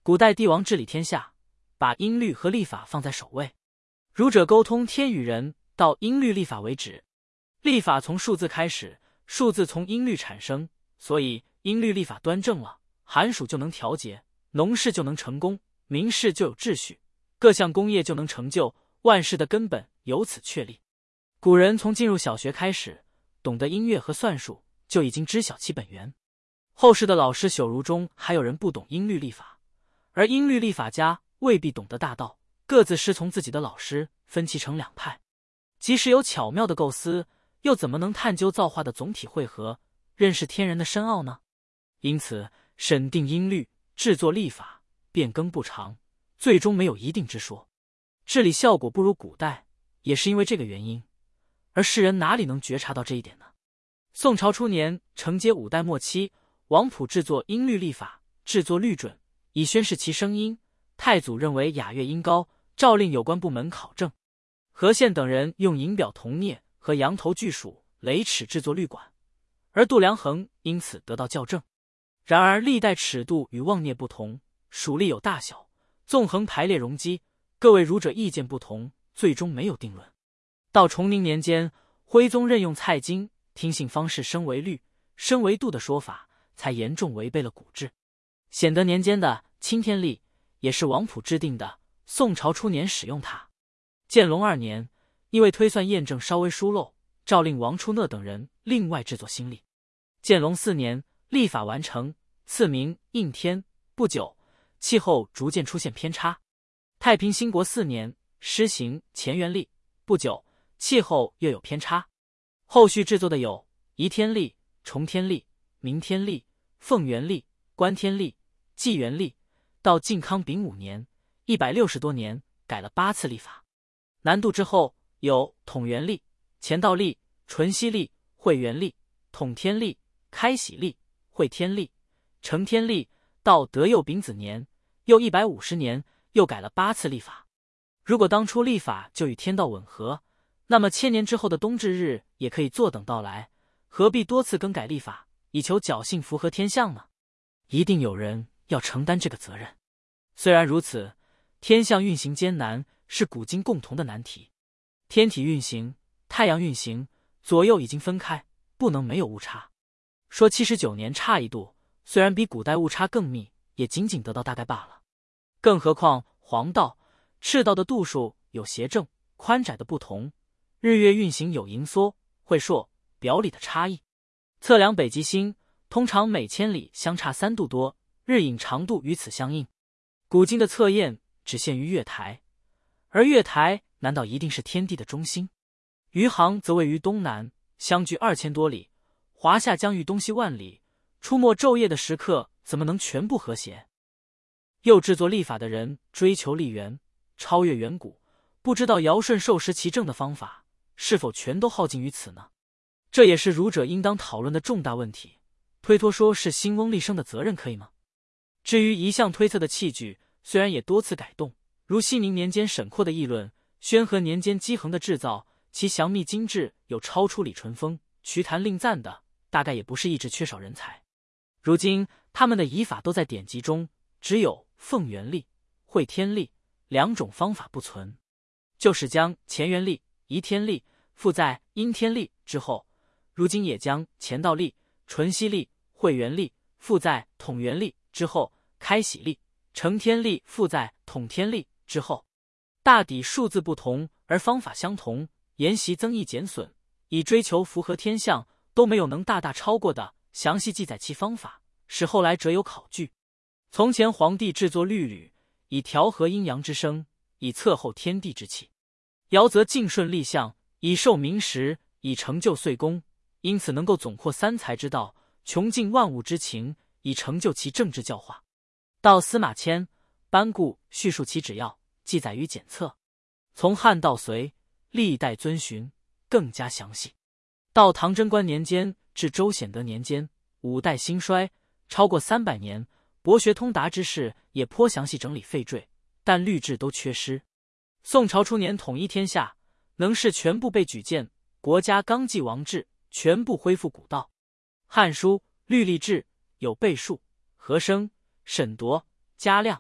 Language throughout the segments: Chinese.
古代帝王治理天下，把音律和历法放在首位。儒者沟通天与人，到音律历法为止。历法从数字开始，数字从音律产生，所以音律历法端正了，寒暑就能调节，农事就能成功，民事就有秩序，各项工业就能成就，万事的根本由此确立。古人从进入小学开始，懂得音乐和算术，就已经知晓其本源。后世的老师朽儒中还有人不懂音律历法，而音律历法家未必懂得大道，各自师从自己的老师，分歧成两派。即使有巧妙的构思，又怎么能探究造化的总体汇合，认识天人的深奥呢？因此审定音律，制作历法，变更不常，最终没有一定之说。治理效果不如古代，也是因为这个原因。而世人哪里能觉察到这一点呢？宋朝初年，承接五代末期，王溥制作音律历法，制作律准，以宣示其声音。太祖认为雅乐音高，诏令有关部门考证。和宪等人用银表铜镊和羊头巨鼠、雷尺制作律管，而度量衡因此得到校正。然而历代尺度与望镊不同，鼠力有大小，纵横排列容积，各位儒者意见不同，最终没有定论。到崇宁年间，徽宗任用蔡京，听信方士身为律，身为度的说法，才严重违背了古制。显德年间的钦天历也是王溥制定的，宋朝初年使用它。建隆2年，因为推算验证稍微疏漏，诏令王初讷等人另外制作新历。建隆4年，历法完成，赐名应天。不久，气候逐渐出现偏差。太平兴国4年，施行乾元历，不久，气候又有偏差。后续制作的有宜天历、崇天历、明天历、凤元历、观天历、纪元历。到靖康丙午年，160多年，改了8次历法。南渡之后，有统元历、乾道历、淳熙历、惠元历、统天历、开禧历、惠天历、承天历。到德佑丙子年，又150年，又改了8次历法。如果当初历法就与天道吻合，那么1000年之后的冬至日也可以坐等到来，何必多次更改历法，以求侥幸符合天象呢？一定有人要承担这个责任。虽然如此，天象运行艰难，是古今共同的难题。天体运行，太阳运行，左右已经分开，不能没有误差。说79年差1度，虽然比古代误差更密，也仅仅得到大概罢了。更何况黄道、赤道的度数有斜正、宽窄的不同，日月运行有盈缩、会朔、表里的差异。测量北极星，通常每1000里相差3度多，日影长度与此相应。古今的测验只限于月台，而月台难道一定是天地的中心？余杭则位于东南，相距2000多里，华夏疆域东西万里，出没昼夜的时刻怎么能全部和谐？又制作历法的人追求历源，超越远古，不知道尧舜授时其政的方法，是否全都耗尽于此呢？这也是儒者应当讨论的重大问题。推脱说是兴翁立生的责任可以吗？至于一项推测的器具，虽然也多次改动，如熙宁年间沈括的议论，宣和年间姬衡的制造，其详密精致有超出李淳风、瞿昙令赞的，大概也不是一直缺少人才。如今他们的仪法都在典籍中，只有凤元历、惠天历2种方法不存，就是将乾元历、宜天历附在阴天历之后，如今也将乾道历、淳熙历、惠元历附在统元历之后，开禧历、承天历附在统天历之后。大抵数字不同，而方法相同，沿袭增益减损，以追求符合天象，都没有能大大超过的，详细记载其方法，使后来者有考据。从前皇帝制作律吕，以调和阴阳之声，以测候天地之气；尧则敬顺历象，以授民时，以成就岁功，因此能够总括三才之道，穷尽万物之情，以成就其政治教化。到司马迁班固叙述其旨要，记载于简册。从汉到隋，历代遵循，更加详细。到唐贞观年间至周显德年间，5代兴衰，超过300年，博学通达之士也颇详细整理废赘，但律制都缺失。宋朝初年统一天下，能是全部被举荐，国家纲纪王制全部恢复古道。汉书律历制有倍数、和声、审夺、加量、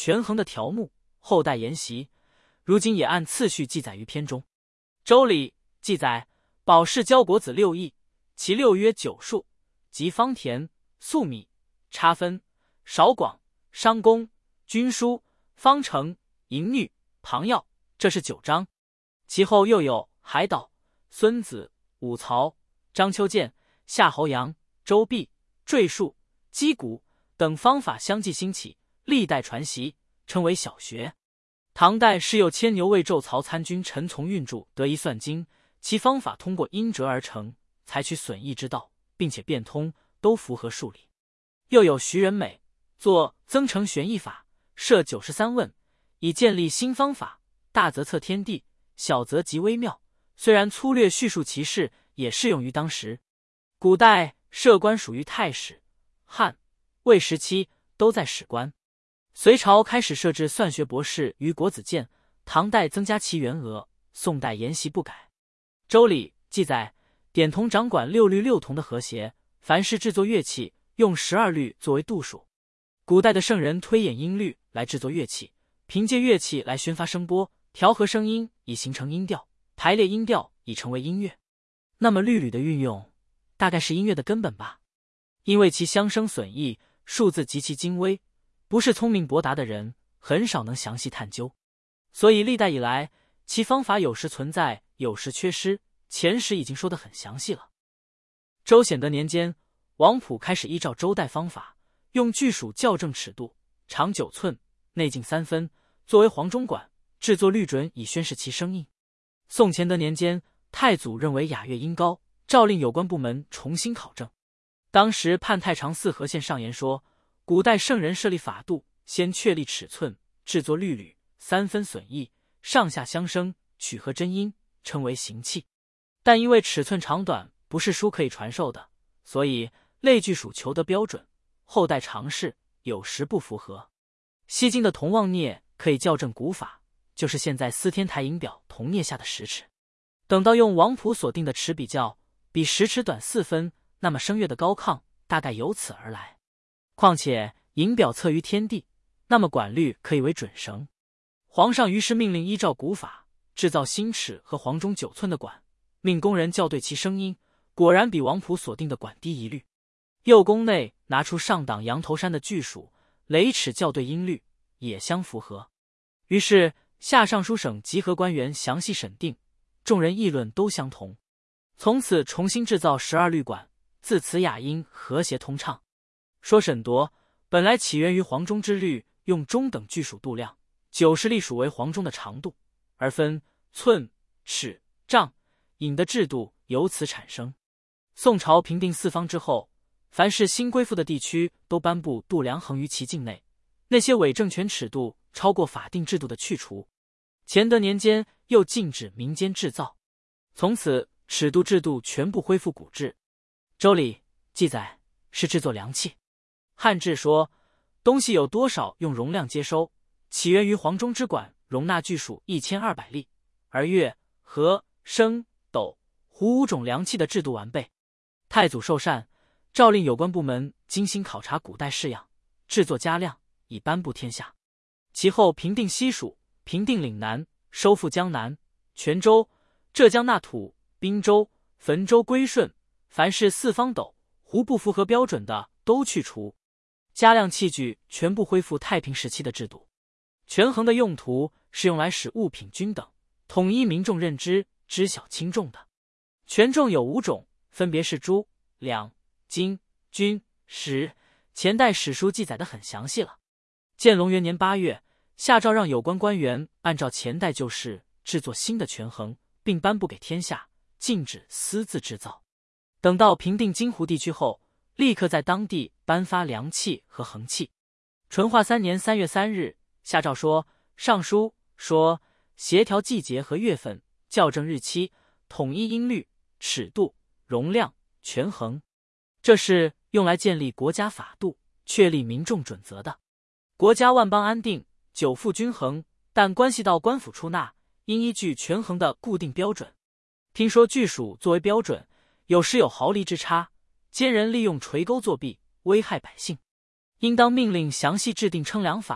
权衡的条目，后代沿袭，如今也按次序记载于篇中。周礼记载，保氏交国子6邑，其6曰九数，即方田、粟米、差分、少广、商公、均书、方成、淫女、庞耀，这是9章。其后又有海岛、孙子、武曹、张丘建、夏侯阳、周弼、赘述、击鼓等方法相继兴起，历代传习，称为小学。唐代是由牵牛卫纣曹参军陈从运著《德仪算经》，其方法通过音折而成，采取损益之道，并且变通，都符合数理。又有徐仁美作《增成玄义法》，设93问，以建立新方法，大则测天地，小则极微妙。虽然粗略叙述其事，也适用于当时。古代设官属于太史，汉、魏时期都在史官。隋朝开始设置算学博士于国子监，唐代增加其员额，宋代沿袭不改。周礼记载，典童掌管6律6同的和谐，凡是制作乐器，用12律作为度数。古代的圣人推演音律来制作乐器，凭借乐器来宣发声波，调和声音以形成音调，排列音调以成为音乐。那么律吕的运用，大概是音乐的根本吧？因为其相生损益，数字极其精微，不是聪明博达的人很少能详细探究，所以历代以来，其方法有时存在，有时缺失。前史已经说得很详细了。周显德年间，王溥开始依照周代方法，用巨数校正尺度，长9寸，内径3分，作为黄钟管，制作律准以宣示其声音。宋乾德年间，太祖认为雅乐音高，诏令有关部门重新考证。当时判太常寺和宪上言说，古代圣人设立法度，先确立尺寸，制作律吕，3分损益，上下相生，取和真音，称为行器。但因为尺寸长短不是书可以传授的，所以类句属求得标准，后代尝试，有时不符合。西晋的同望镊可以校正古法，就是现在司天台银表铜镊下的10尺。等到用王溥所定的尺比较，比10尺短4分，那么声乐的高亢大概由此而来。况且银表测于天地，那么管律可以为准绳。皇上于是命令依照古法制造新尺和黄钟9寸的管，命工人校对其声音，果然比王溥所定的管低1律。右宫内拿出上党羊头山的巨数，雷尺校对音律，也相符合。于是下尚书省集合官员详细审定，众人议论都相同。从此重新制造12律管，自此雅音和谐通畅。说审夺本来起源于黄钟之律，用中等巨数度量，90隶属为黄钟的长度，而分寸、尺、丈、引的制度由此产生。宋朝平定四方之后，凡是新归附的地区都颁布度量衡于其境内，那些伪政权尺度超过法定制度的去除。乾德年间又禁止民间制造，从此尺度制度全部恢复古制。周礼记载是制作良器。汉志说，东西有多少用容量接收，起源于黄钟之管容纳巨数1200粒，而乐、和、声、斗、胡5种良器的制度完备。太祖受禅，诏令有关部门精心考察古代式样，制作加量，以颁布天下。其后平定西蜀，平定岭南，收复江南、泉州、浙江纳土、滨州、汾州归顺，凡是四方斗、胡不符合标准的都去除，加量器具全部恢复太平时期的制度。权衡的用途是用来使物品均等，统一民众认知，知晓轻重的。权重有5种，分别是铢、两、斤、均、石。前代史书记载得很详细了。建隆元年8月，下诏让有关官员按照前代旧式制作新的权衡，并颁布给天下，禁止私自制造。等到平定金湖地区后，立刻在当地颁发良器和衡器。淳化3年3月3日，下诏说，上书说协调季节和月份，校正日期，统一音律、尺度、容量、权衡。这是用来建立国家法度，确立民众准则的。国家万邦安定，久富均衡，但关系到官府出纳，应依据权衡的固定标准。听说巨数作为标准，有时有毫厘之差，奸人利用垂钩作弊，危害百姓，应当命令详细制定称量法，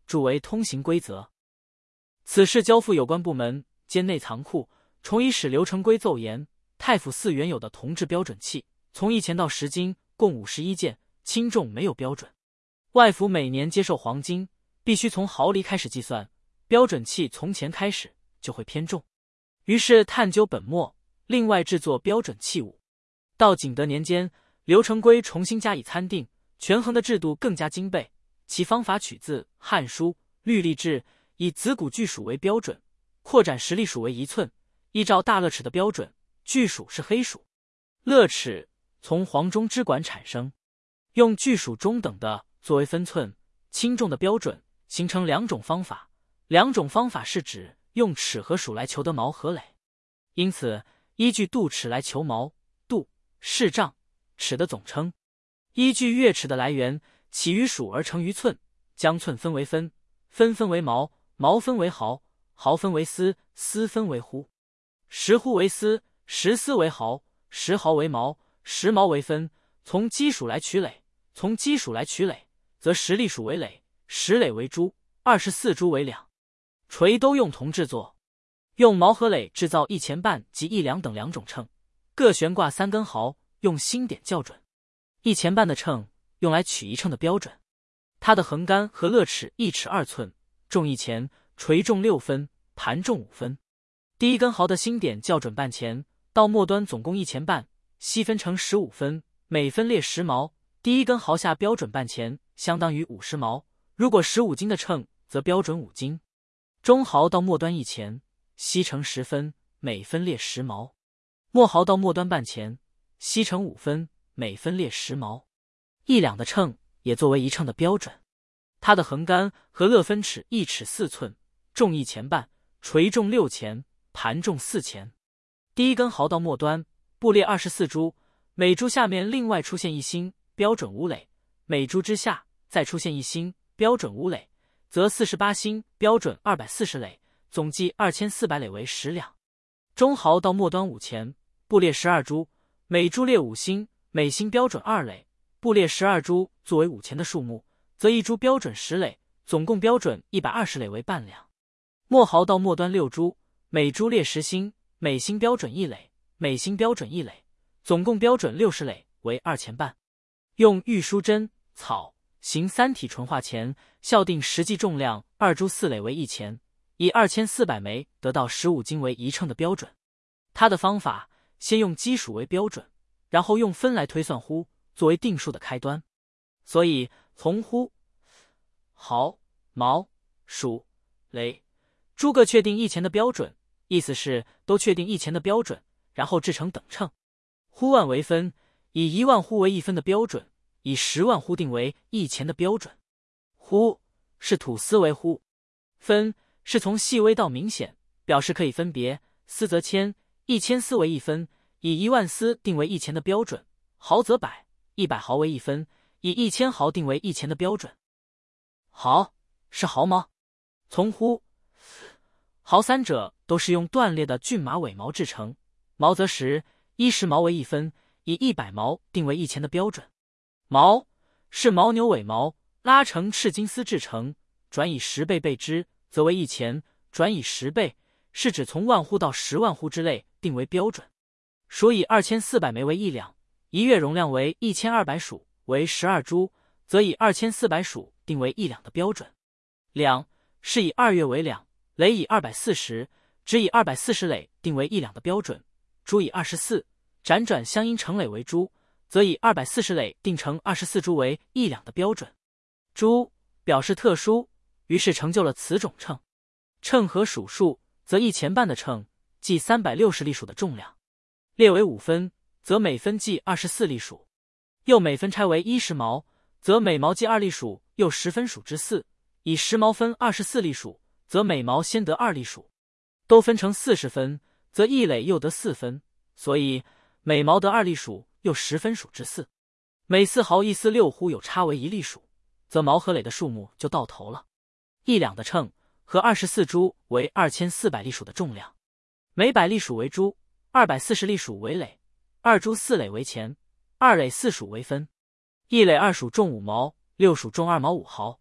著为通行规则。此事交付有关部门，兼内藏库，重以使刘成规奏言：太府寺原有的铜制标准器，从1钱到10斤，共51件，轻重没有标准。外府每年接受黄金，必须从毫厘开始计算，标准器从钱开始就会偏重。于是探究本末，另外制作标准器物。到景德年间，刘成规重新加以参定，权衡的制度更加精备，其方法取自《汉书·律历志》，以子骨距数为标准，扩展实力数为1寸，依照大勒尺的标准，距数是黑数，勒尺从黄中支管产生，用距数中等的作为分寸轻重的标准，形成2种方法。2种方法是指用尺和数来求得毛和垒，因此依据度尺来求毛，度是丈，尺的总称。依据月尺的来源，起于数而成于寸，将寸分为分，分为毛，毛分为毫，毫分为丝，丝分为斛，10斛为丝，10丝为毫，10毫为毛，10毛为分。从基数来取垒，从基数来取垒，则10粒数为垒，10垒为铢，24铢为两。锤都用铜制作，用毛和垒制造1钱半及1两等2种秤，各悬挂3根毫，用星点校准。1钱半的秤用来取1秤的标准，它的横杆和勒尺1尺2寸，重1钱，锤重6分，盘重5分。第1根毫的星点校准半钱，到末端总共1钱半，细分成15分，每分列10毛。第1根毫下标准半钱，相当于50毛。如果15斤的秤，则标准5斤。中毫到末端1钱，细成10分，每分列10毛。末毫到末端半钱，细成5分，每分列10毛。1两的秤也作为1秤的标准，它的横杆和勒分尺1尺4寸，重1钱半，锤重6钱，盘重4钱。第1根毫到末端，布列24铢，每铢下面另外出现1星，标准5垒；每铢之下再出现1星，标准5垒，则48星，标准240垒，总计2400垒为10两。中毫到末端5钱，布列12铢，每铢列5星，每星标准2垒，布列12铢作为5钱的数目，则1铢标准10垒，总共标准120垒为半两。末毫到末端6铢，每铢列10星，每星标准1垒，每星标准1垒，总共标准60垒为2钱半。用玉书针、草行3体纯化钱，校定实际重量2铢4垒为1钱，以2400枚得到15斤为1秤的标准。它的方法先用基数为标准，然后用分来推算斛，作为定数的开端。所以从斛、毫、毛、数、垒、铢各确定1钱的标准，意思是都确定1钱的标准，然后制成等秤。斛万为分，以1万斛为1分的标准，以10万斛定为1钱的标准。斛是吐丝为斛，分是从细微到明显，表示可以分别。丝则千，1000丝为1分，以1万丝定为1钱的标准。毫则百，100毫为1分，以1000毫定为1钱的标准。毫是毫毛，从斛、毫3者都是用断裂的骏马尾毛制成，毛则10毛为1分，以100毛定为1钱的标准。毛是牦牛尾毛拉成赤金丝制成，转以10倍备之，则为1钱；转以10倍，是指从万斛到10万斛之类定为标准。数以2400枚为1两，1月容量为1200黍，为12铢，则以2400黍定为1两的标准。两是以2月为两，垒以240，只以240垒定为1两的标准。铢以24，辗转相因成垒为铢，则以240垒定成24铢为1两的标准。铢表示特殊，于是成就了此种秤。秤和黍数，则1钱半的秤计360粒黍的重量，列为5分，则每分计24粒黍。又每分拆为10毛，则每毛计2粒黍，又10分黍之4，以10毛分24粒黍，则每毛先得2粒黍。都分成40分，则1垒又得4分，所以每毛得2粒黍，又10分黍之4。每4毫1丝6斛有差为1粒黍，则毛和垒的数目就到头了。1两的秤和24铢为2400粒黍的重量，每100粒黍为铢，240粒黍为垒，2铢4垒为钱，2垒4黍为分。1垒2黍重5毛，6黍重2毛5毫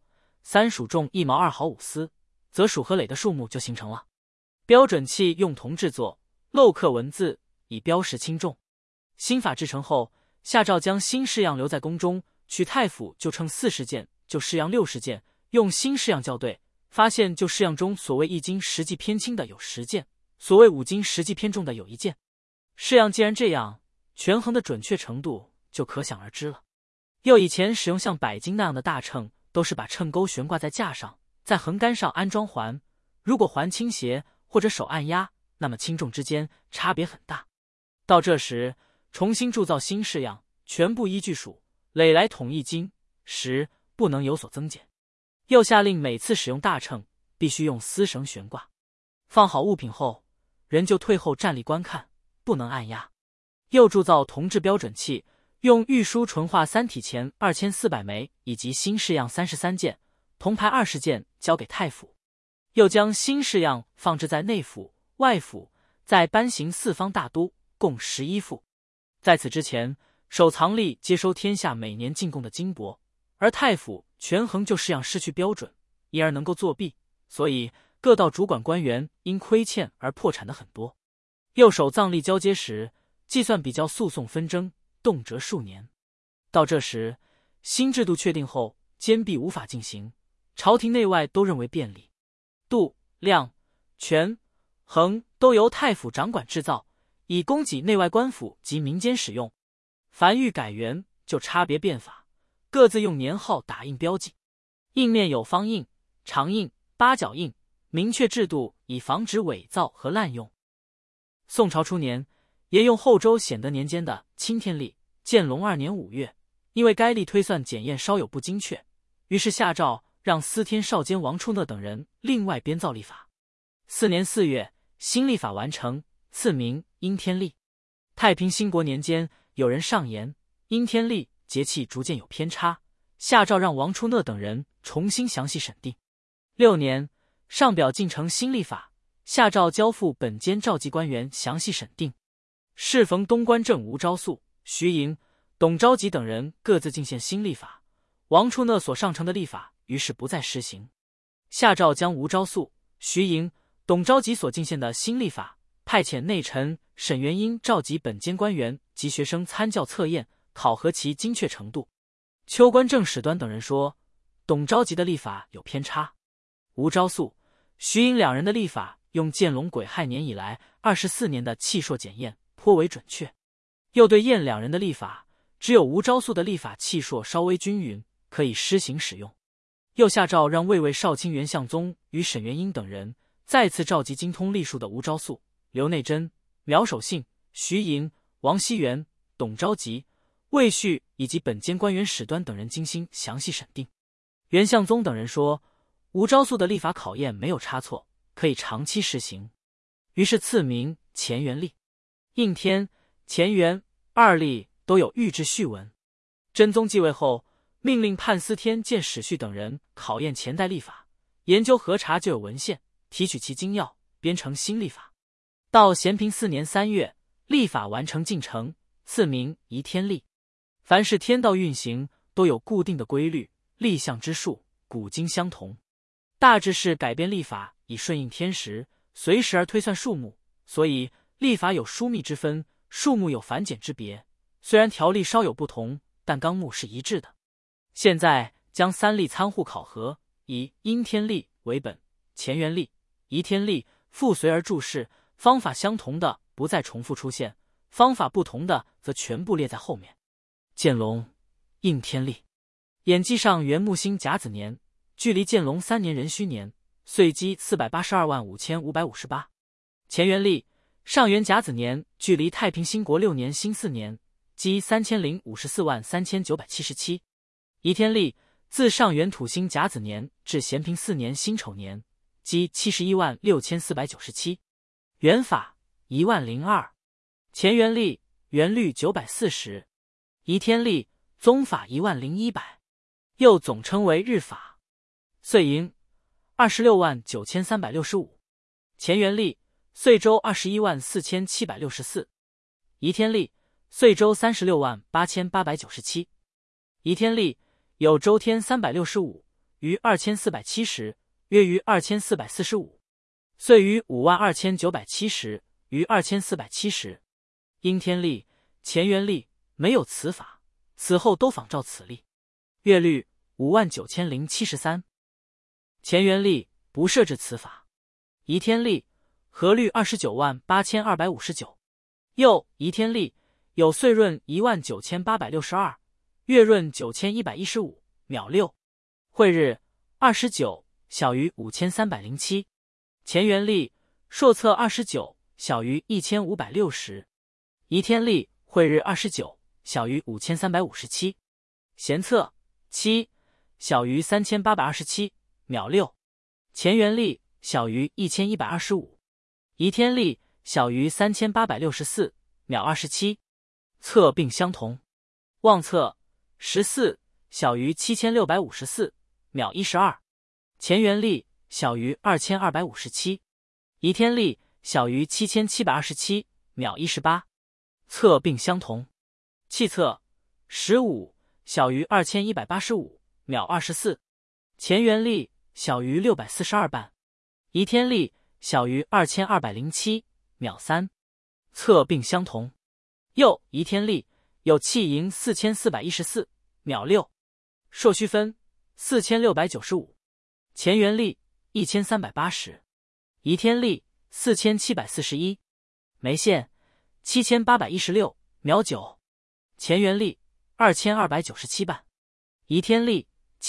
3属重1毛2毫5丝，则属和垒的数目就形成了。标准器用铜制作，镂刻文字，以标示轻重。新法制成后，下诏将新式样留在宫中，取太府就称40件，旧式样60件，用新式样校对，发现旧式样中所谓1斤实际偏轻的有10件，所谓5斤实际偏重的有1件。式样既然这样，权衡的准确程度就可想而知了。又以前使用像百斤那样的大秤，都是把秤钩悬挂在架上，在横杆上安装环，如果环倾斜或者手按压，那么轻重之间差别很大。到这时，重新铸造新式样，全部依据数垒来统一斤时，不能有所增减。又下令每次使用大秤，必须用丝绳悬挂。放好物品后，人就退后站立观看，不能按压。又铸造铜制标准器，用玉书纯化三体钱2400枚，以及新式样33件，铜牌20件交给太府。又将新式样放置在内府、外府，再颁行4方大都，共11副。在此之前，守藏吏接收天下每年进贡的金帛，而太府权衡就式样失去标准，因而能够作弊，所以各道主管官员因亏欠而破产的很多。又守藏吏交接时，计算比较诉讼纷争，动辄数年。到这时，新制度确定后，坚壁无法进行，朝廷内外都认为便利。度、量、权、衡都由太府掌管制造，以供给内外官府及民间使用。凡欲改元，就差别变法，各自用年号打印标记。印面有方印、长印、八角印，明确制度，以防止伪造和滥用。宋朝初年，沿用后周显德年间的钦天历，建隆2年5月，因为该历推算检验稍有不精确，于是下诏让司天少监王处讷等人另外编造历法。4年4月，新历法完成，赐名应天历。太平兴国年间，有人上言应天历节气逐渐有偏差，下诏让王处讷等人重新详细审定。6年，上表进呈新历法，下诏交付本监召集官员详细审定。适逢东关正吴昭素、徐寅、董昭吉等人各自进献新历法，王处讷所上呈的历法于是不再施行。下诏将吴昭素、徐寅、董昭吉所进献的新历法，派遣内臣沈元英召集本监官员及学生参教测验，考核其精确程度。邱官正史端等人说，董昭吉的历法有偏差，吴昭素、徐寅两人的历法用建隆癸亥年以来24年的气数检验，颇为准确。又对验两人的历法，只有吴昭素的历法气数稍微均匀，可以施行使用。又下诏让卫尉少卿袁向宗与沈元英等人再次召集精通历数的吴昭素、刘内珍、苗守信、徐寅、王熙元、董昭吉、魏续以及本监官员史端等人精心详细审定。袁向宗等人说，吴昭素的历法考验没有差错，可以长期施行，于是赐名乾元历。应天、乾元二历都有御制序文。真宗继位后，命令判司天见史绪等人考验前代历法，研究核查就有文献，提取其精要，编成新历法。到咸平4年3月，历法完成进程，赐名宜天历。凡是天道运行，都有固定的规律，历象之数古今相同，大致是改变历法以顺应天时，随时而推算数目，所以历法有疏密之分，数目有繁简之别。虽然条例稍有不同，但纲目是一致的。现在将三历参互考核，以应天历为本，乾元历、宜天历附随而注释，方法相同的不再重复出现，方法不同的则全部列在后面。建隆应天历，演记上元木星甲子年，距离建隆3年壬戌年，岁积4825558。乾元历上元甲子年，距离太平兴国6年辛巳年，积30543977。宜天历自上元土星甲子年至咸平4年辛丑年，积716497。元法10002。乾元历元律940。宜天历宗法10100，又总称为日法。岁寅269365。乾元历岁周214764。宜天历岁周368897。宜天历有周天365， 于2470，约于2445。岁于52970，于2470。应天历、乾元历没有此法，此后都仿照此历。月律59073。乾元历不设置此法。宜天历合律298259。又宜天历有岁闰19862，月闰9115，秒6。晦日29，小于5307。乾元历朔测29，小于1560。宜天历晦日29，小于5357。咸测7，小于3827，秒6。乾元历小于1125。宜天历小于3864，秒27。测并相同。望测14，小于7654，秒12。乾元历小于2257。宜天历小于7727，秒18。测并相同。气测15，小于2185，秒24。乾元历小于642半。宜天历小于2207，秒3。测并相同。又宜天历有气盈4414，秒6。朔虚分4695。乾元历1380。宜天历4741。眉线7816，秒9。乾元历2297半。宜天历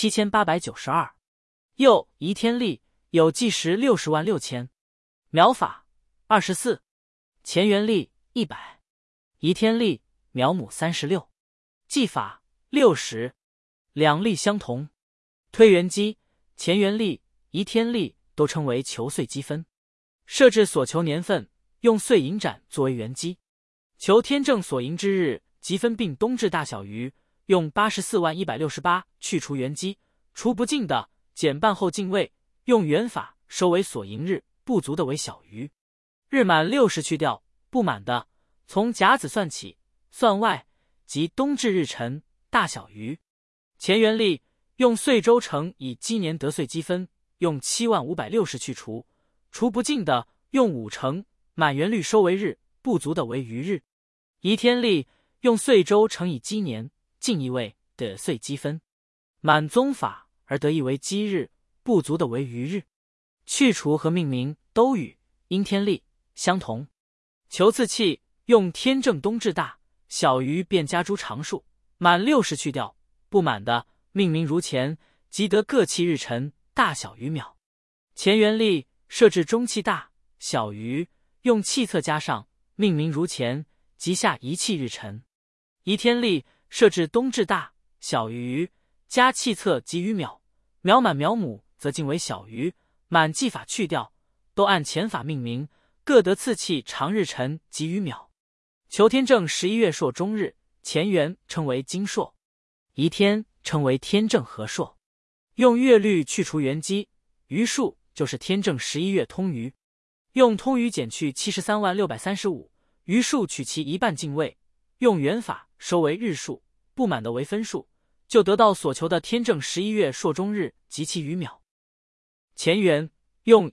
7892。又宜天历有计时606000，秒法24。乾元历100。宜天历秒母36，计法60。两历相同。推元机、乾元历、宜天历都称为求岁积分。设置所求年份，用岁寅斩作为元基。求天正所寅之日，积分并冬至大小于，用841168去除元基，除不尽的减半后进位，用元法收为所寅日，不足的为小于。日满60去掉，不满的从甲子算起，算外即冬至日辰大小于。乾元历用岁周乘以积年得岁积分，用70560去除，除不尽的用5乘，满元率收为日，不足的为余日。宜天历用岁周乘以积年，进一位得岁积分，满宗法而得一为积日，不足的为余日。去除和命名都与应天历相同。求次气用天正冬至大小于便加诸常数，满60去掉，不满的命名如前，即得各气日辰大小于秒。乾元历设置中气大小于，用气测加上，命名如前，即下一气日辰。宜天历设置冬至大小于，加气测即于秒，秒满秒母则进为小于，满计法去掉，都按前法命名，各得次气长日辰即于秒。求天正11月朔中日，乾元称为金朔，宜天称为天正合朔。用月律去除元基，余数就是天正11月通余。用通余减去736035，余数取其一半进位，用元法收为日数，不满的为分数，就得到所求的天正11月朔中日及其余秒。乾元用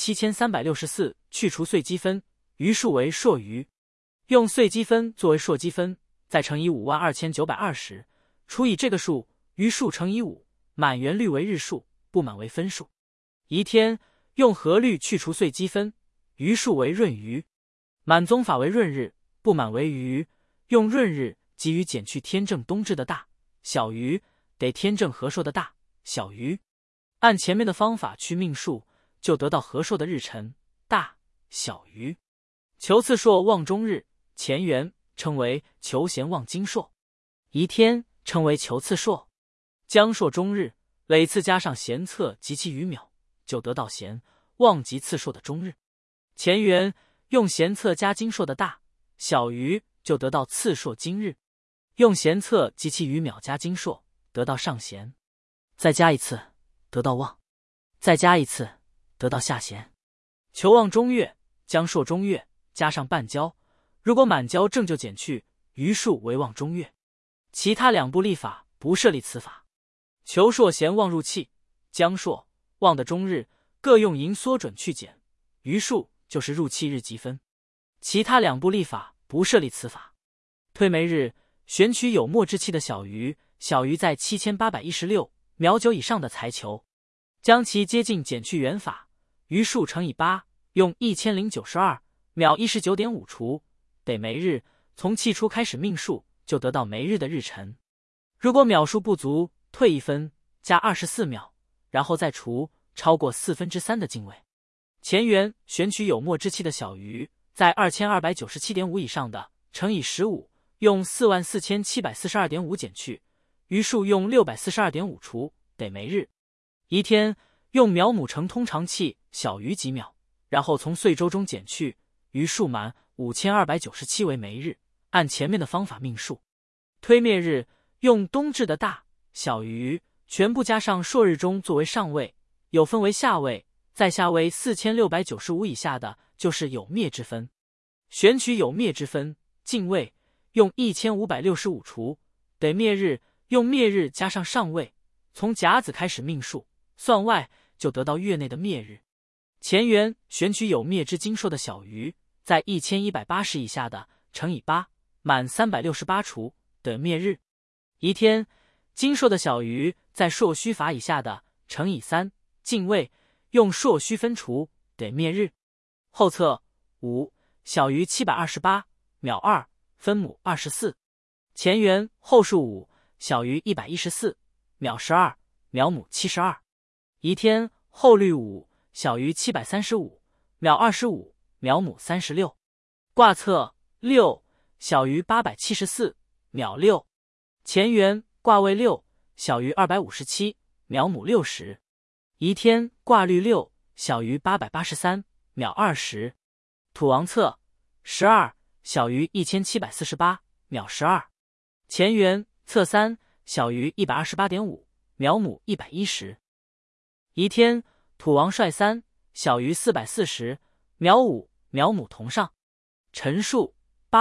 17364去除岁积分，余数为朔余。用岁积分作为朔积分，再乘以52920，除以这个数，余数乘以5，满元率为日数，不满为分数。宜天用合律去除岁积分，余数为闰余。满宗法为闰日，不满为余，用闰日即于减去天正冬至的大小于，得天正合朔的大小于。按前面的方法去命数，就得到合朔的日辰大小于。求次朔望中日，乾元称为求咸望金朔，宜天称为求次朔。将朔中日累次加上咸测及其余秒，就得到咸望及次朔的中日。乾元用咸测加金朔的大小于，就得到次朔金日。用咸测及其余秒加金朔，得到上咸。再加一次，得到望。再加一次，得到下咸。求望中月，将朔中月加上半交，如果满交正就减去，余数为望中月。其他两部历法不设立此法。求朔咸望入气， 江朔、望的中日各用银缩准去减，余数就是入气日即分。其他两部历法不设立此法。推梅日，选取有墨之气的小鱼，小鱼在7816秒9以上的才求，将其接近减去原法，余数乘以8，用1092秒 19.5 除，得梅日，从气出开始命数，就得到梅日的日辰。如果秒数不足，退1分，加24秒，然后再除，超过3/4的进位。前缘选取有墨之气的小鱼，在2297.5以上的，乘以15，用44742.5减去，余数用642.5除，得梅日。宜天用秒母乘通常气小于几秒，然后从岁周中减去，余数满5297为梅日，按前面的方法命数。推灭日用冬至的大、小于全部加上朔日中作为上位，有分为下位，在下位4695以下的就是有灭之分。选取有灭之分，进位用1565除，得灭日，用灭日加上上位，从甲子开始命数，算外就得到月内的灭日。前缘选取有灭之金朔的小鱼，在1180以下的，乘以8，满368除，得灭日。宜天金朔的小鱼在朔虚法以下的，乘以3，进位用朔虚分除，得灭日。后测5，小于728秒2，分母24。前缘后数5，小于114秒12，秒母72。宜天后律5，小于735秒25，秒母36。卦测6，小于874秒6。前缘卦位6，小于257秒母60。宜天卦律6，小于883秒20。土王测12，小于1748秒12。前缘测3，小于128.5秒母110。宜天土王帅3，小于440秒5，秒母同上。辰数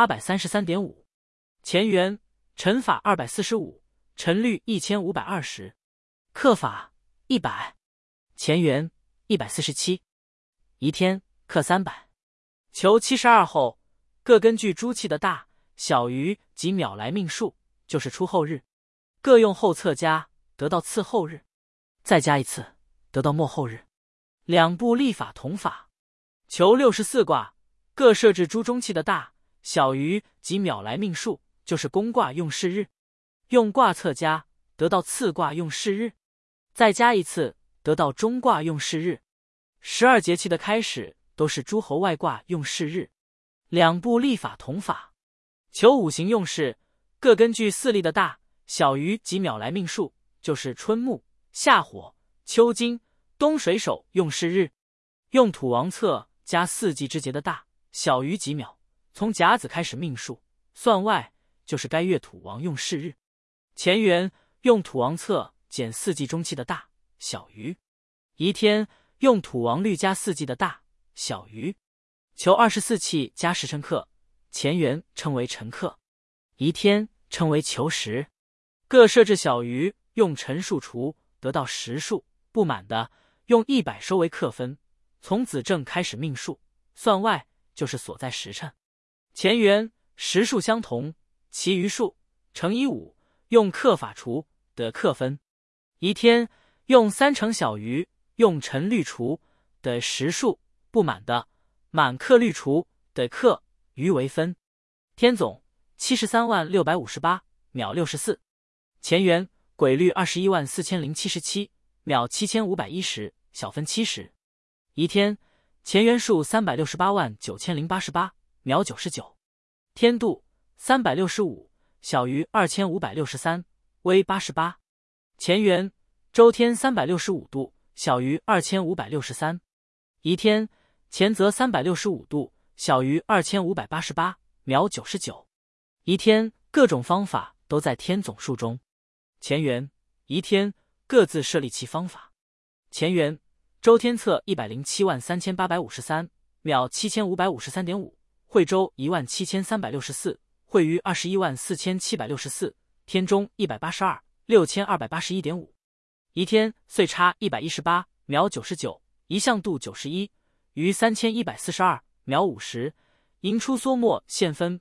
833.5。前缘辰法245，辰律1520，克法100，前缘147。宜天克300。求72后，各根据诸气的大、小于及秒来命数，就是出后日，各用后测加，得到次后日，再加一次，得到末后日。两部历法同法。求64卦，各设置诸中气的大、小于及秒来命数，就是公卦用事日，用卦测加，得到次卦用事日，再加一次，得到中卦用事日。12节气的开始都是诸侯外卦用事日。两部历法同法。求五行用事，各根据4历的大、小于及秒来命数，就是春木、夏火、秋金、冬水手用事日。用土王测加4季之节的大、小于几秒，从甲子开始命数，算外就是该月土王用事日。前缘用土王测减4季中气的大、小于。宜天用土王律加4季的大、小于。求24气加时辰克，前缘称为辰克，宜天称为求时。各设置小于，用辰数除，得到时数，不满的用100收为克分，从子正开始命数，算外就是所在时辰。前缘时数相同，其余数乘以5，用克法除，得克分。宜天用3乘小于，用辰律除，得时数，不满的满克律除，得克余为分。天总736058秒64。前缘癸律214077秒7510，小分70。宜天前缘数3689088秒99。天度365，小于2563，微88。前缘周天365度，小于2563。宜天前则365度，小于2588秒99。宜天各种方法都在天总数中。前缘、宜天各自设立其方法。前缘周天测1073853秒7553.5，惠州17364，惠于214764，天中1826281.5。 宜天岁差118秒99，移向度91，余3142秒50，寅出缩末现分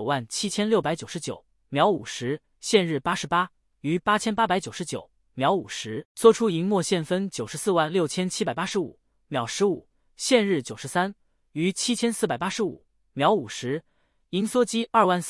897699秒50，现日88，余8899秒50，缩出寅末现分946785秒15，现日93，余7485秒50，银缩基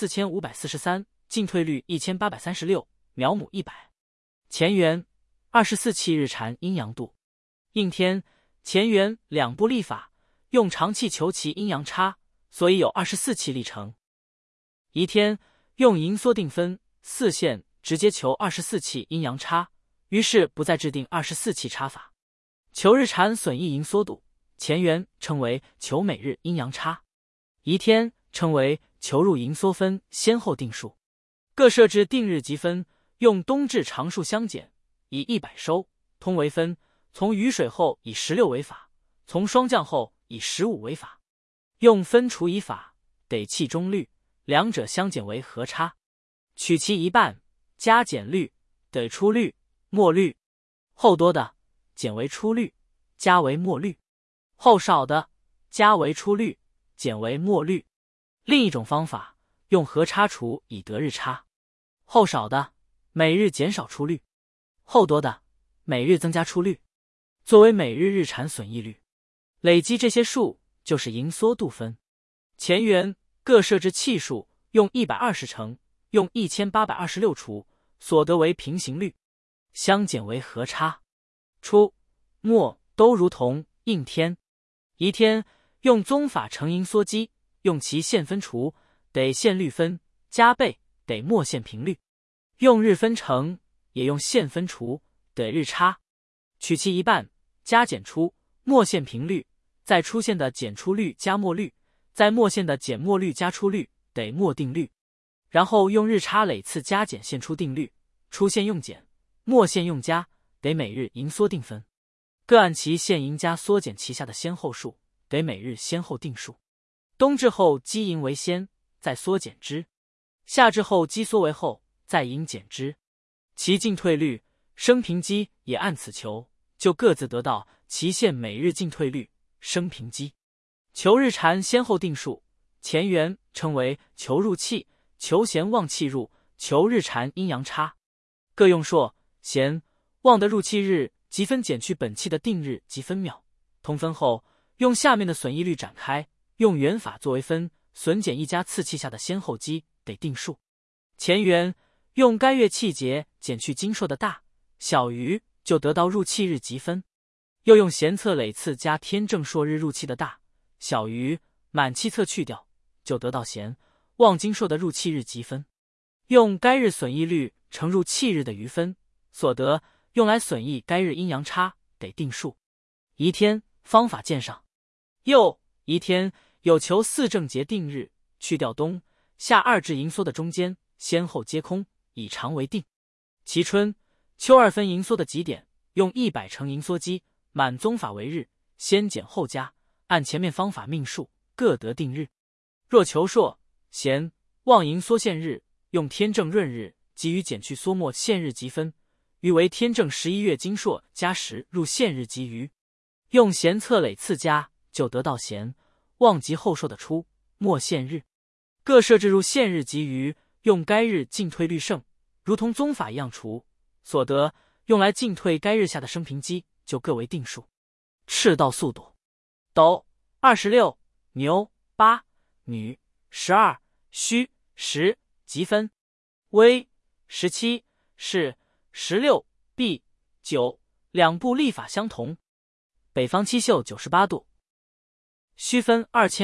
24543，进退率1836秒母100。乾元24气日禅阴阳度。应天乾元两部历法，用长气求其阴阳差，所以有24气历程。宜天用银缩定分4线，直接求24气阴阳差，于是不再制定24气差法。求日禅损益银缩度，乾元称为求每日阴阳差，宜天称为求入银缩分先后定数，各设置定日积分，用冬至常数相减，以100收，通为分，从雨水后以16为法，从霜降后以15为法。用分除以法，得气中率，两者相减为和差，取其一半，加减率，得出率、末率。后多的减为出率，加为末率；后少的加为出率，减为末率。另一种方法，用和差除以得日差。后少的每日减少出率，后多的每日增加出率，作为每日日产损益率。累积这些数就是银缩度分。乾元各设置气数，用120乘，用1826除，所得为平行率，相减为和差。出、末都如同应天。宜天用宗法乘银缩基，用其线分除，得线率分，加倍得末线频率。用日分乘，也用线分除，得日差，取其一半，加减出末线频率，在出现的减出率加末率，在末线的减末率加出率，得末定律。然后用日差累次加减线出定律，出线用减，末线用加，得每日银缩定分。各按其线银加缩减其下的先后数，得每日先后定数。冬至后积银为先，再缩减之；夏至后积缩为后，再银减之。其进退率、升平积也按此求，就各自得到其线每日进退率、升平积。求日禅先后定数，乾元称为求入气、求咸旺气入、求日禅阴阳差。各用朔、咸、旺的入气日积分减去本气的定日及分秒，通分后用下面的损益率展开，用元法作为分，损减一家次气下的先后积，得定数。乾元用该月气节减去经朔的大、小余，就得到入气日积分。又用咸测累次加天正朔日入气的大、小余，满气测去掉，就得到咸、旺经朔的入气日积分。用该日损益率乘入气日的余分，所得用来损益该日阴阳差，得定数。宜天方法见上。又宜天有求四正节定日，去掉冬、夏二至银缩的中间，先后皆空，以长为定。其春、秋二分银缩的极点，用100乘银缩基，满宗法为日，先减后加，按前面方法命数，各得定日。若求朔、咸、旺银缩现日，用天正闰日给予减去缩末现日积分，余为天正11月经朔加10入现日积余。用咸测累次加，就得到咸、旺及后朔的出、末现日。各设置入现日积余，用该日进退率胜，如同宗法一样除，所得用来进退该日下的升平积，就各为定数。赤道速度：斗26，牛8，女12，戌10，积分微17，是16，毕9，两部历法相同。北方七宿98度，戌分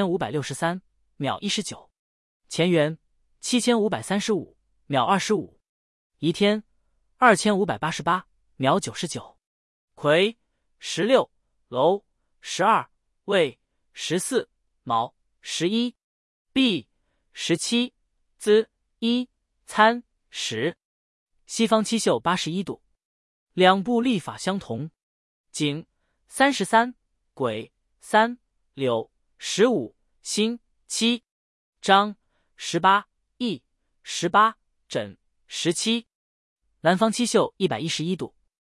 2563秒19，乾元7535秒25，宜天2588秒99，癸16，酉12，未14，卯11，毕17，子1，参10。西方七宿81度，两部历法相同。景33，癸3，酉15，辛7，张18，乙18，艮17。南方七宿111度，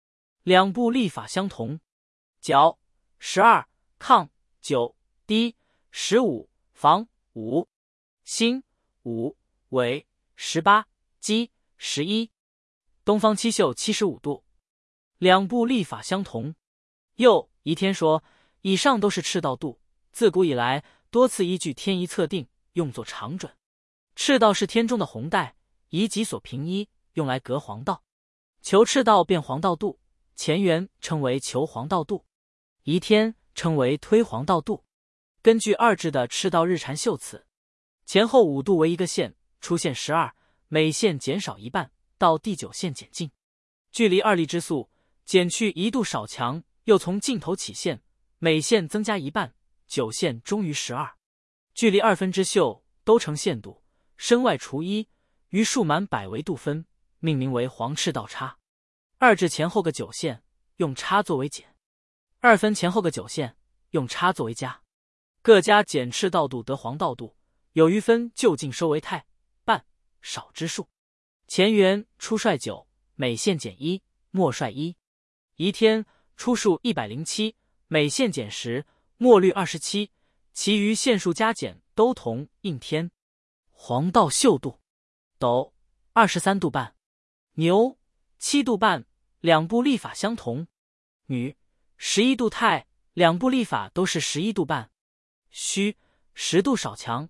两部历法相同。角12，亢9，低15，房5，辛5，尾18，鸡11。东方七宿75度。两部历法相同。又宜天说，以上都是赤道度，自古以来多次依据天仪测定，用作常准。赤道是天中的红带，以己所平一，用来隔黄道。求赤道变黄道度，乾元称为求黄道度，宜天称为推黄道度。根据二制的赤道日缠绣辞，前后5度为一个线，出现12，每线减少一半，到第9线减尽。距离2历之速，减去1度少强，又从尽头起线，每线增加一半，9线终于12。距离2分之宿都成线度，身外除1，于数满100为度分，命名为黄赤道差。二制前后个9线，用差作为减；2分前后个9线，用差作为加。各加减赤道度得黄道度，有余分就近收为太、半、少之数。乾元初率9，每线减1，末率1。宜天初数107，每线减10，末率27，其余线数加减都同应天。黄道秀度。斗23度半，牛7度半，两部历法相同。女11度太，两部历法都是11度半。戌10度少强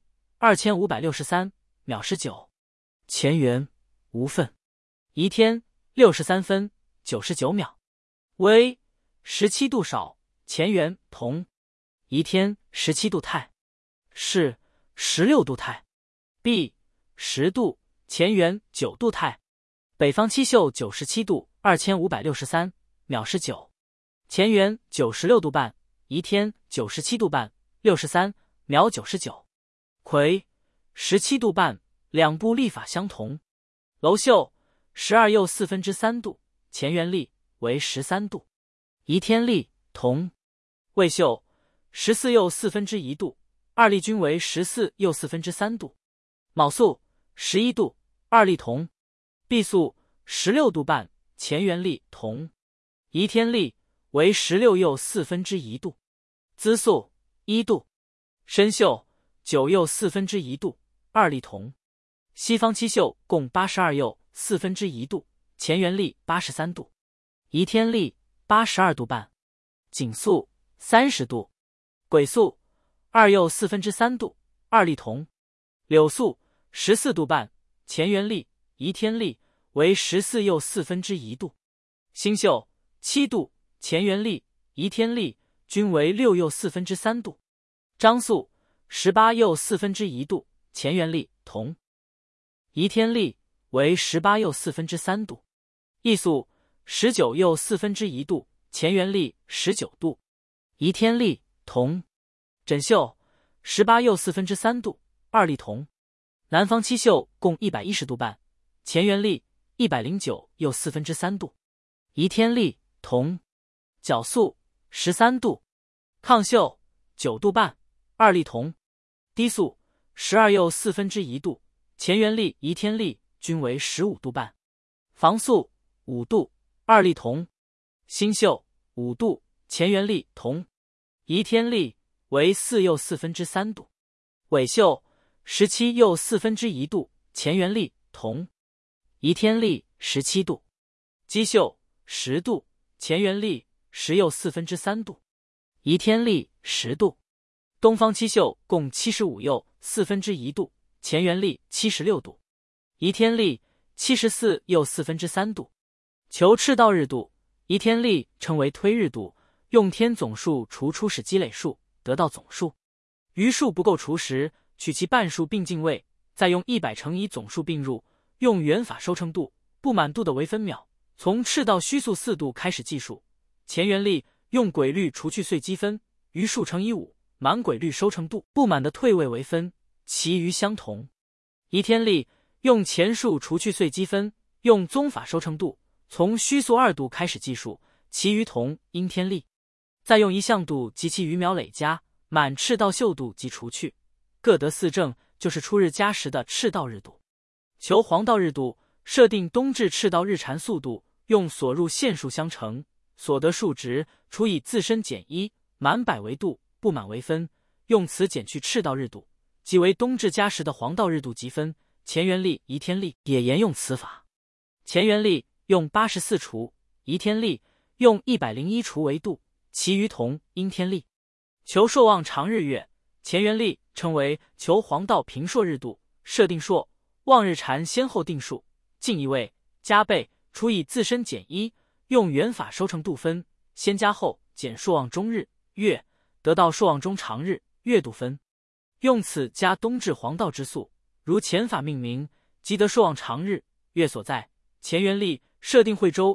，2563秒19。乾元无分。宜天63分99秒。微17度少，乾元同。宜天17度太。是16度太。弼10度，乾元9度太。北方七宿97度2563秒19。乾元96度半，宜天97度半63秒99。癸17度半，两部历法相同。楼宿12又4分之3度，乾元历为13度。宜天历同。未宿14又4分之1度，二历均为14又4分之3度。卯宿11度，二历同。毕宿16度半，乾元历同。宜天历为16又4分之1度。资宿1度。申宿9又4分之1度，二历同。西方七宿共82又4分之1度，乾元历83度。宜天历82度半。景宿30度。癸宿2又4分之3度，二历同。酉宿14度半，乾元历、宜天历为14又4分之1度。辛宿7度，乾元历、宜天历均为6又4分之3度。张宿18又4分之1度，乾元历同。宜天历为18又4分之3度。乙宿19又4分之1度，乾元历19度。宜天历同。轸宿18又4分之3度，二历同。南方七宿共110度半，乾元历109又4分之3度。宜天历同。角宿13度。亢宿9度半，二历同。低宿12又4分之1度，乾元历、宜天历均为15度半。房宿5度，二历同。辛宿5度，乾元历同。宜天历为4又4分之3度。尾宿17又4分之1度，乾元历同。宜天历17度。基宿10度，乾元历10又4分之3度。宜天历10度。东方七宿共75又4分之1度，乾元历76度。宜天历74又4分之3度。求赤道日度，宜天历称为推日度，用天总数除初始积累数，得到总数。余数不够除时，取其半数并进位，再用100乘以总数并入，用元法收成度，不满度的为分秒，从赤道虚速4度开始计数。乾元历用轨率除去岁积分，余数乘以5，满轨率收成度，不满的退位为分，其余相同。宜天历用前数除去岁积分，用宗法收成度，从虚速2度开始计数，其余同应天历。再用一向度及其余秒累加，满赤道秀度及除去，各得4正，就是出日加时的赤道日度。求黄道日度，设定冬至赤道日缠速度，用所入线数相乘， 所得数值除以自身减1，满百为度，不满为分，用此减去赤道日度，即为冬至加时的黄道日度积分。乾元历、宜天历也沿用此法。乾元历用84除，宜天历用101除为度，其余同阴天历。求朔望长日月，乾元历称为求黄道平朔日度，设定朔望日禅先后定数，进一位加倍，除以自身减1，用元法收成度分，先加后减朔望中日月，得到朔望中长日月度分，用此加冬至黄道之数，如前法命名，即得朔望长日月所在。乾元历设定惠州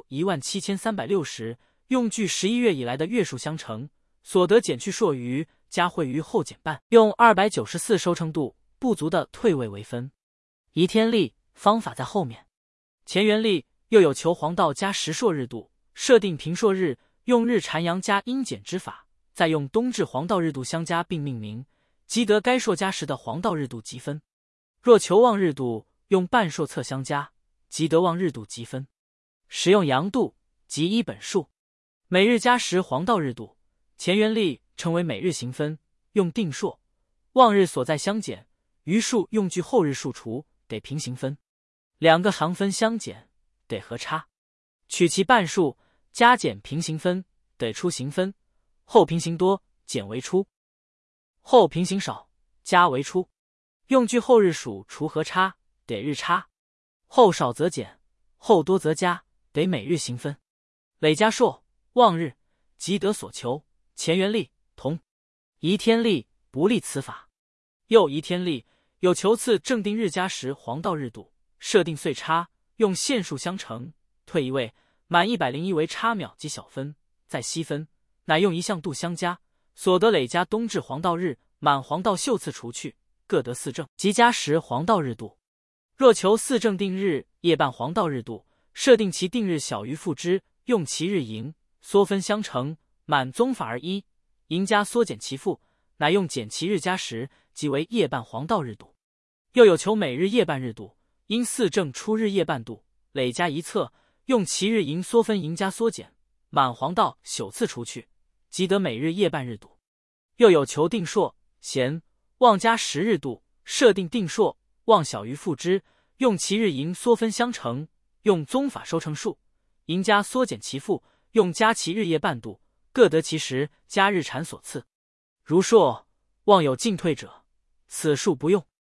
17360，用距11月以来的月数相乘，所得减去朔余，加惠余后减半，用294收成度不足的退位为分。宜天历方法在后面。乾元历又有求黄道加时朔日度，设定平朔日，用日禅阳加阴减之法，再用冬至黄道日度相加并命名，即得该朔加时的黄道日度积分。若求望日度，用半朔侧相加，即得望日度积分。使用阳度即一本数。每日加时黄道日度，乾元历称为每日行分，用定朔望日所在相减，余数用距后日数除，得平行分。两个行分相减，得和差，取其半数，加减平行分，得出行分。后平行多，减为出；后平行少，加为出。用距后日数除和差，得日差。后少则减，后多则加，得每日行分。累加朔望日，即得所求。乾元历同。宜天历不立此法。又宜天历有求次正定日加时黄道日度，设定岁差，用线数相乘，退一位，满101为差秒及小分，再细分，乃用一项度相加，所得累加冬至黄道日、满黄道秀次除去，各得4正，即加时黄道日度。若求4正定日夜半黄道日度，设定其定日小于负之，用其日盈缩分相乘，满宗法而一，盈加缩减其负，乃用减其日加时，即为夜半黄道日度。又有求每日夜半日度，因4正出日夜半度，累加一侧，用其日盈缩分盈加缩减，满黄道宿次除去，即得每日夜半日度。又有求定朔咸望加10日度，设定定朔望小于负之，用其日盈缩分相乘，用宗法收成数，盈加缩减其负，用加其日夜半度，各得其时，加日禅所赐。如朔望有进退者，此数不用。